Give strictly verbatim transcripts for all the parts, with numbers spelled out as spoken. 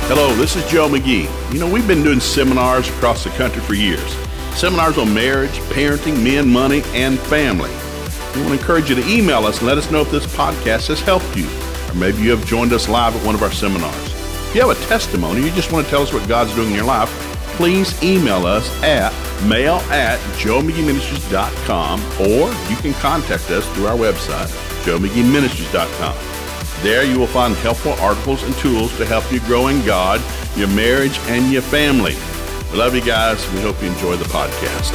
Hello, this is Joe McGee. You know, we've been doing seminars across the country for years. Seminars on marriage, parenting, men, money, and family. We want to encourage you to email us and let us know if this podcast has helped you. Or maybe you have joined us live at one of our seminars. If you have a testimony, you just want to tell us what God's doing in your life, please email us at mail at joe mcgee ministries dot com, or you can contact us through our website, joe mcgee ministries dot com. There you will find helpful articles and tools to help you grow in God, your marriage, and your family. We love you guys. We hope you enjoy the podcast.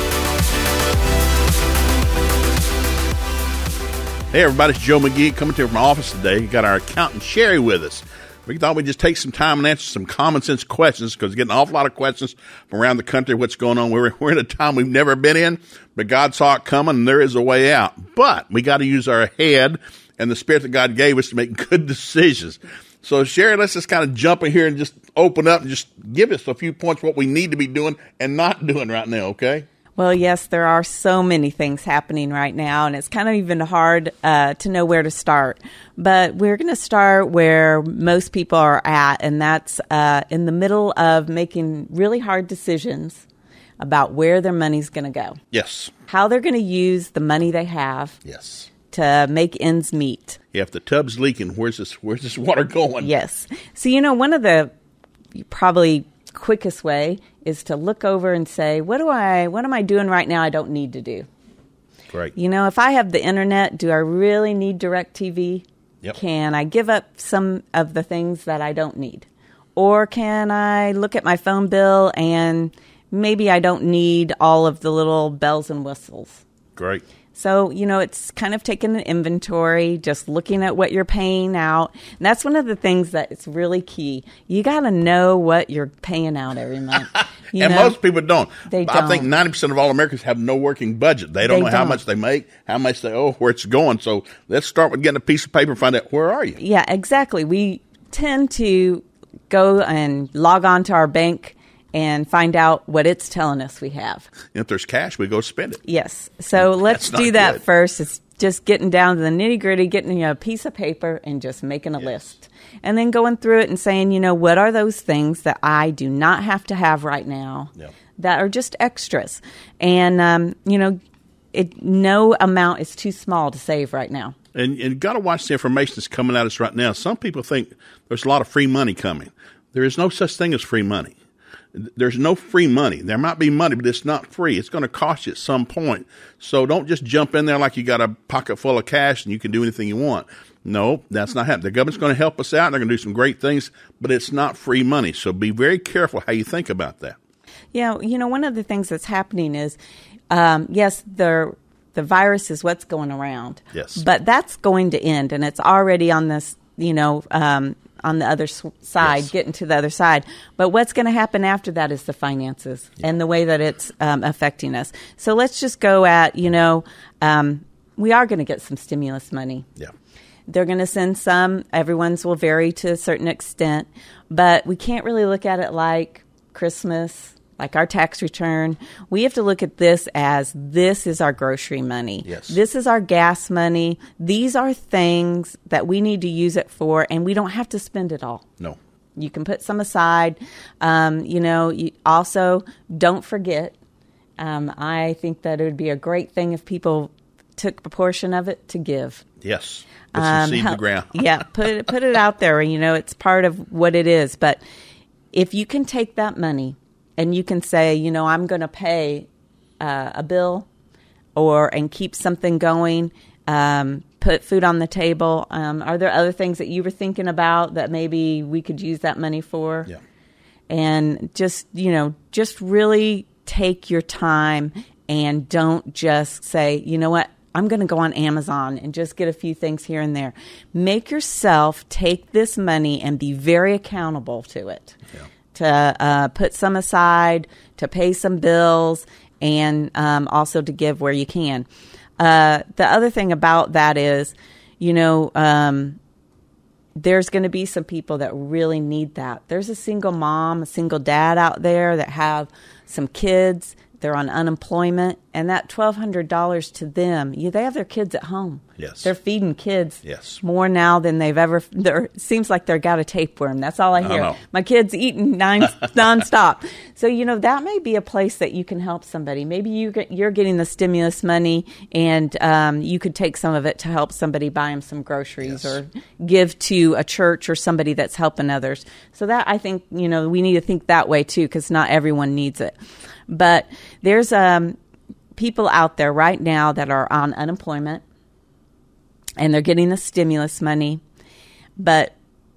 Hey everybody, it's Joe McGee coming to you from my office today. We got our accountant Sherry with us. We thought we'd just take some time and answer some common sense questions because we're getting an awful lot of questions from around the country. What's going on? We're, we're in a time we've never been in, but God saw it coming and there is a way out. But we got to use our head and the spirit that God gave us to make good decisions. So Sherry, let's just kind of jump in here and just open up and just give us a few points what we need to be doing and not doing right now, okay? Well, yes, there are so many things happening right now, and it's kind of even hard uh, to know where to start. But we're going to start where most people are at, and that's uh, in the middle of making really hard decisions about where their money's going to go. Yes. How they're going to use the money they have. Yes. To make ends meet. Yeah, if the tub's leaking, where's this where's this water going? Yes. So, you know, one of the probably quickest way is to look over and say, what do I what am I doing right now I don't need to do? Great. You know, if I have the internet, do I really need DirecTV? Yep. Can I give up some of the things that I don't need? Or can I look at my phone bill and maybe I don't need all of the little bells and whistles? Great. So, you know, it's kind of taking an inventory, just looking at what you're paying out. And that's one of the things that is really key. You got to know what you're paying out every month. You and know? Most people don't. They I don't. think ninety percent of all Americans have no working budget. They don't They know how don't. much they make, how much they owe, where it's going. So let's start with getting a piece of paper and find out, where are you? Yeah, exactly. We tend to go and log on to our bank and find out what it's telling us we have. And if there's cash, we go spend it. Yes. So let's That's do not that good. first. It's just getting down to the nitty-gritty, getting a piece of paper and just making a Yes. list. And then going through it and saying, you know, what are those things that I do not have to have right now Yeah. that are just extras? And, um, you know, it, no amount is too small to save right now. And, and you got to watch the information that's coming at us right now. Some people think there's a lot of free money coming. There is no such thing as free money. There's no free money. There might be money, but it's not free. It's going to cost you at some point. So don't just jump in there like you got a pocket full of cash and you can do anything you want. No, that's not happening. The government's going to help us out. They're going to do some great things, but it's not free money. So be very careful how you think about that. Yeah, you know, one of the things that's happening is, um, yes, the the virus is what's going around. Yes. But that's going to end, and it's already on this, you know, um, on the other s- side, Yes. getting to the other side. But what's going to happen after that is the finances Yeah. and the way that it's um, affecting us. So let's just go at, you know, um, we are going to get some stimulus money. Yeah. They're going to send some. Everyone's will vary to a certain extent. But we can't really look at it like Christmas, like our tax return. We have to look at this as this is our grocery money. Yes. This is our gas money. These are things that we need to use it for, and we don't have to spend it all. No. You can put some aside. Um, you know, you also don't forget. Um, I think that it would be a great thing if people took a portion of it to give. Yes. Put some Um, seed in help- the ground. yeah, put it, put it out there. You know, it's part of what it is. But if you can take that money and you can say, you know, I'm going to pay uh, a bill or and keep something going, um, put food on the table. Um, are there other things that you were thinking about that maybe we could use that money for? Yeah. And just, you know, just really take your time and don't just say, you know what, I'm going to go on Amazon and just get a few things here and there. Make yourself take this money and be very accountable to it. Yeah. To uh, put some aside, to pay some bills, and um, also to give where you can. Uh, the other thing about that is, you know, um, there's going to be some people that really need that. There's a single mom, a single dad out there that have some kids. They're on unemployment, and that twelve hundred dollars to them, you, they have their kids at home. Yes. They're feeding kids yes. more now than they've ever. It seems like they've got a tapeworm. That's all I hear. I know. My kid's eating nine, nonstop. So, you know, that may be a place that you can help somebody. Maybe you get, you're getting the stimulus money, and um, you could take some of it to help somebody buy them some groceries, yes. or give to a church or somebody that's helping others. So that, I think, you know, we need to think that way, too, because not everyone needs it. But there's um, people out there right now that are on unemployment, and they're getting the stimulus money. But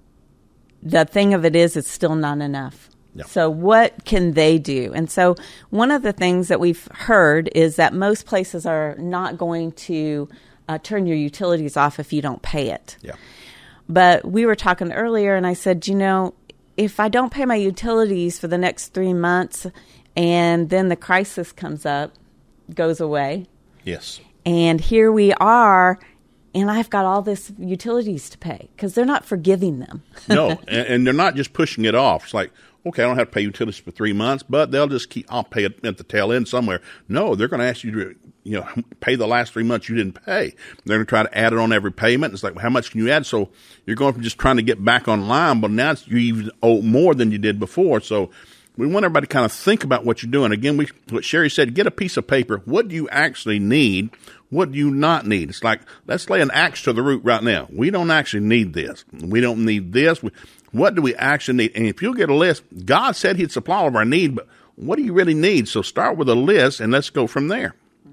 the thing of it is, it's still not enough. No. So what can they do? And so one of the things that we've heard is that most places are not going to uh, turn your utilities off if you don't pay it. Yeah. But we were talking earlier, and I said, you know, if I don't pay my utilities for the next three months... and then the crisis comes up, goes away. Yes. And here we are, and I've got all this utilities to pay because they're not forgiving them. No, and, and they're not just pushing it off. It's like, okay, I don't have to pay utilities for three months, but they'll just keep, I'll pay it at the tail end somewhere. No, they're going to ask you to, you know, pay the last three months you didn't pay. They're going to try to add it on every payment. It's like, well, how much can you add? So you're going from just trying to get back online, but now it's, you even owe more than you did before. So we want everybody to kind of think about what you're doing. Again, we, what Sherry said, get a piece of paper. What do you actually need? What do you not need? It's like, let's lay an axe to the root right now. We don't actually need this. We don't need this. We, what do we actually need? And if you'll get a list, God said he'd supply all of our need, but what do you really need? So start with a list, and let's go from there.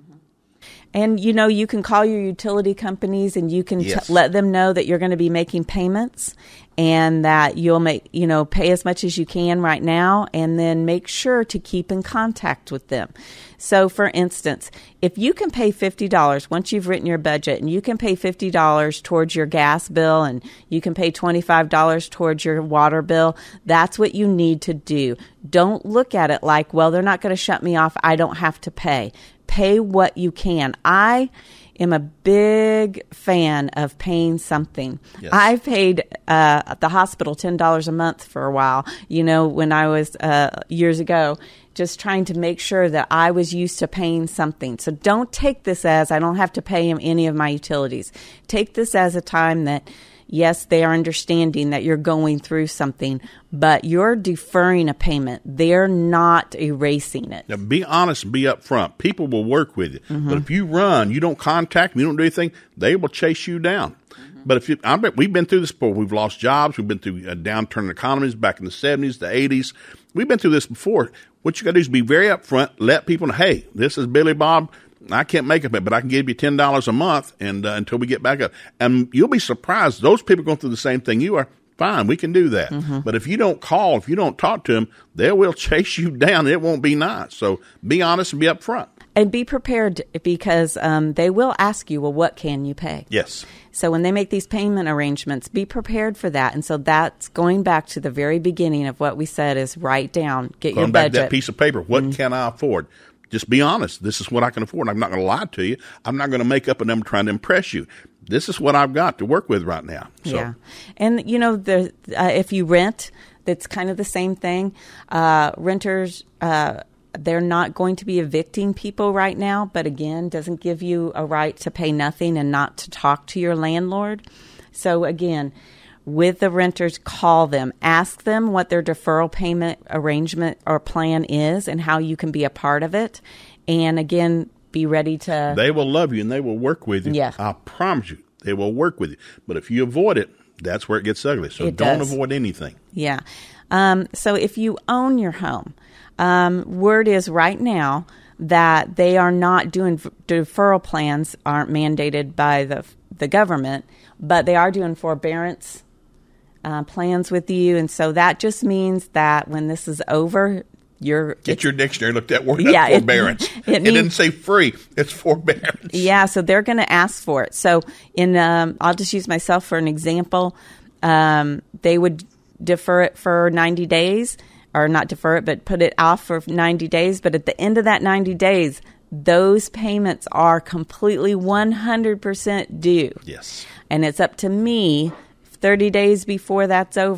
And, you know, you can call your utility companies, and you can yes. t- let them know that you're going to be making payments, and that you'll make, you know, pay as much as you can right now, and then make sure to keep in contact with them. So, for instance, if you can pay fifty dollars once you've written your budget, and you can pay fifty dollars towards your gas bill, and you can pay twenty-five dollars towards your water bill, that's what you need to do. Don't look at it like, well, they're not going to shut me off. I don't have to pay. Pay what you can. I am a big fan of paying something. Yes. I paid uh, at the hospital ten dollars a month for a while, you know, when I was uh, years ago, just trying to make sure that I was used to paying something. So don't take this as I don't have to pay him any of my utilities. Take this as a time that, yes, they are understanding that you're going through something, but you're deferring a payment. They're not erasing it. Now, be honest and be upfront. People will work with you. Mm-hmm. But if you run, you don't contact them, you don't do anything, they will chase you down. Mm-hmm. But if you, I bet we've been through this before. We've lost jobs. We've been through a downturn in economies back in the seventies, the eighties. We've been through this before. What you got to do is be very upfront. Let people know, hey, this is Billy Bob. I can't make it, but I can give you ten dollars a month and uh, until we get back up. And you'll be surprised. Those people going through the same thing you are. Fine, we can do that. Mm-hmm. But if you don't call, if you don't talk to them, they will chase you down. It won't be nice. So be honest and be upfront. And be prepared because um, they will ask you, well, what can you pay? Yes. So when they make these payment arrangements, be prepared for that. And so that's going back to the very beginning of what we said is write down, get going your back budget. To that piece of paper. What mm-hmm. can I afford? Just be honest. This is what I can afford. I'm not going to lie to you. I'm not going to make up a number trying to impress you. This is what I've got to work with right now. So. Yeah. And, you know, the uh, if you rent, that's kind of the same thing. Uh, renters, uh, they're not going to be evicting people right now, but again, doesn't give you a right to pay nothing and not to talk to your landlord. So, again, with the renters, call them. Ask them what their deferral payment arrangement or plan is and how you can be a part of it. And, again, be ready to... They will love you and they will work with you. Yeah. I promise you. They will work with you. But if you avoid it, that's where it gets ugly. So it don't does. avoid anything. Yeah. Um, so if you own your home, um, word is right now that they are not doing deferral plans, aren't mandated by the the government, but they are doing forbearance uh, plans with you. And so that just means that when this is over, Your, Get your dictionary, look that word yeah, up, forbearance. It, it, it, it means, didn't say free, it's forbearance. Yeah, so they're going to ask for it. So in, um, I'll just use myself for an example. Um, they would defer it for ninety days, or not defer it, but put it off for ninety days. But at the end of that ninety days, those payments are completely one hundred percent due. Yes. And it's up to me thirty days before that's over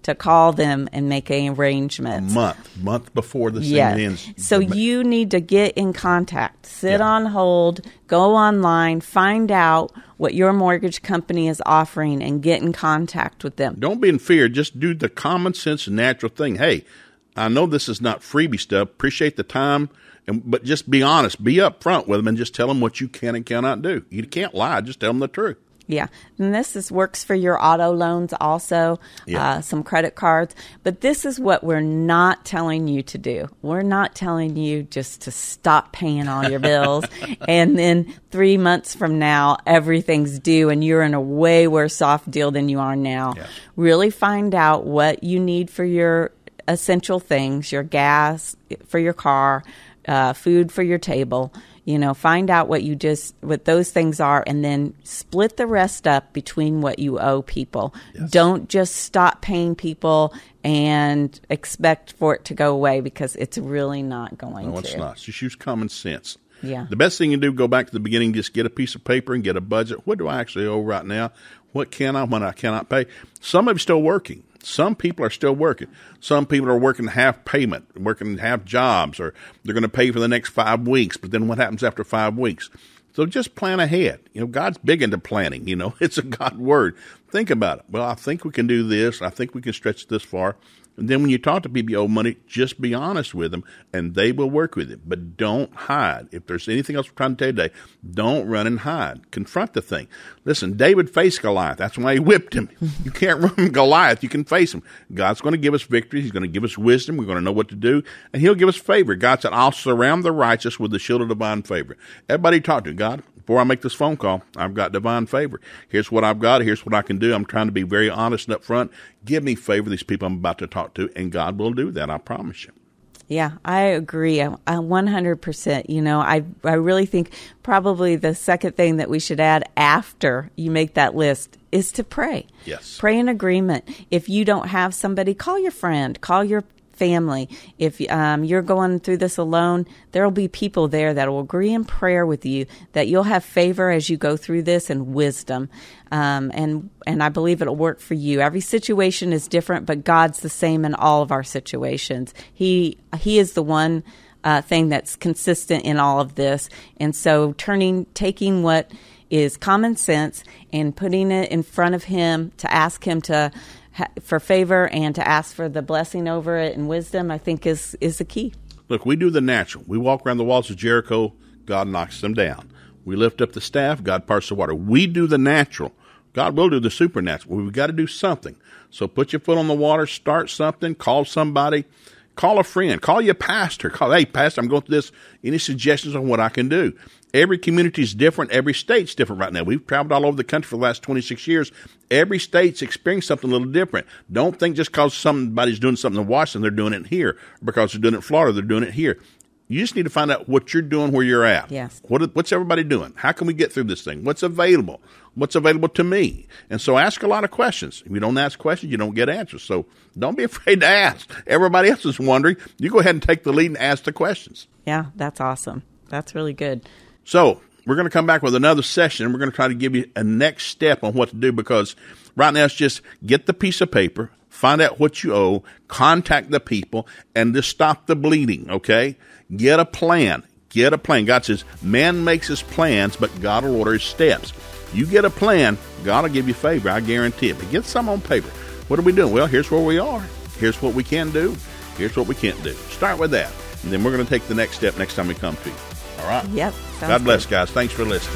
to call them and make arrangements. A month, month before the thing yeah. ends. So you need to get in contact, sit yeah. on hold, go online, find out what your mortgage company is offering, and get in contact with them. Don't be in fear. Just do the common sense, natural thing. Hey, I know this is not freebie stuff. Appreciate the time, and but just be honest. Be upfront with them and just tell them what you can and cannot do. You can't lie. Just tell them the truth. Yeah, and this is works for your auto loans also, yeah. uh, some credit cards. But this is what we're not telling you to do. We're not telling you just to stop paying all your bills and then three months from now, everything's due and you're in a way worse off deal than you are now. Yes. Really find out what you need for your essential things, your gas for your car, uh, food for your table. You know, find out what you just what those things are, and then split the rest up between what you owe people. Yes. Don't just stop paying people and expect for it to go away, because it's really not going no, to. No, it's not. Just use common sense. Yeah. The best thing you do, go back to the beginning, just get a piece of paper and get a budget. What do I actually owe right now? What can I, when I cannot pay? Some of you are still working. Some people are still working. Some people are working half payment, working half jobs, or they're going to pay for the next five weeks. But then what happens after five weeks? So just plan ahead. You know, God's big into planning. You know, it's a God word. Think about it. Well, I think we can do this. I think we can stretch this far. And then when you talk to people you owe money, just be honest with them, and they will work with it. But don't hide. If there's anything else we're trying to tell you today, don't run and hide. Confront the thing. Listen, David faced Goliath. That's why he whipped him. You can't run from Goliath. You can face him. God's going to give us victory. He's going to give us wisdom. We're going to know what to do. And he'll give us favor. God said, I'll surround the righteous with the shield of divine favor. Everybody talk to God. Before I make this phone call, I've got divine favor. Here's what I've got. Here's what I can do. I'm trying to be very honest and upfront. Give me favor, these people I'm about to talk to, and God will do that. I promise you. Yeah, I agree. I, I one hundred percent. You know, I I really think probably the second thing that we should add after you make that list is to pray. Yes. Pray in agreement. If you don't have somebody, call your friend, call your family. If um, you're going through this alone, there will be people there that will agree in prayer with you, that you'll have favor as you go through this, and wisdom. Um, and and I believe it'll work for you. Every situation is different, but God's the same in all of our situations. He He is the one uh, thing that's consistent in all of this. And so turning, taking what is common sense and putting it in front of Him to ask Him to for favor and to ask for the blessing over it and wisdom, I think is is the key. Look, we do the natural. We walk around the walls of Jericho, God knocks them down. We lift up the staff, God parts the water. We do the natural. God will do the supernatural. We've got to do something. So put your foot on the water, start something, call somebody, call a friend, call your pastor. Call, hey, pastor, I'm going through this. Any suggestions on what I can do? Every community is different. Every state's different right now. We've traveled all over the country for the last twenty-six years. Every state's experiencing something a little different. Don't think just because somebody's doing something in Washington, they're doing it here. Or because they're doing it in Florida, they're doing it here. You just need to find out what you're doing where you're at. Yes. What, what's everybody doing? How can we get through this thing? What's available? What's available to me? And so ask a lot of questions. If you don't ask questions, you don't get answers. So don't be afraid to ask. Everybody else is wondering. You go ahead and take the lead and ask the questions. Yeah, that's awesome. That's really good. So we're going to come back with another session, and we're going to try to give you a next step on what to do, because right now it's just get the piece of paper, find out what you owe, contact the people, and just stop the bleeding, okay? Get a plan. Get a plan. God says, man makes his plans, but God will order his steps. You get a plan, God will give you favor. I guarantee it. But get some on paper. What are we doing? Well, here's where we are. Here's what we can do. Here's what we can't do. Start with that. And then we're going to take the next step next time we come to you. All right? Yep. God bless, good. guys. Thanks for listening.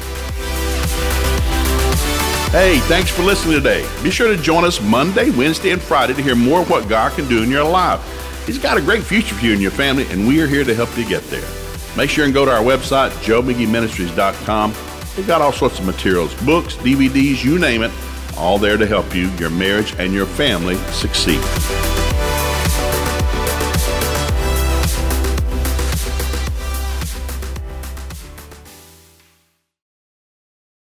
Hey, thanks for listening today. Be sure to join us Monday, Wednesday, and Friday to hear more of what God can do in your life. He's got a great future for you and your family, and we are here to help you get there. Make sure and go to our website, joe mcgee ministries dot com. We've got all sorts of materials, books, D V Ds, you name it, all there to help you, your marriage, and your family succeed.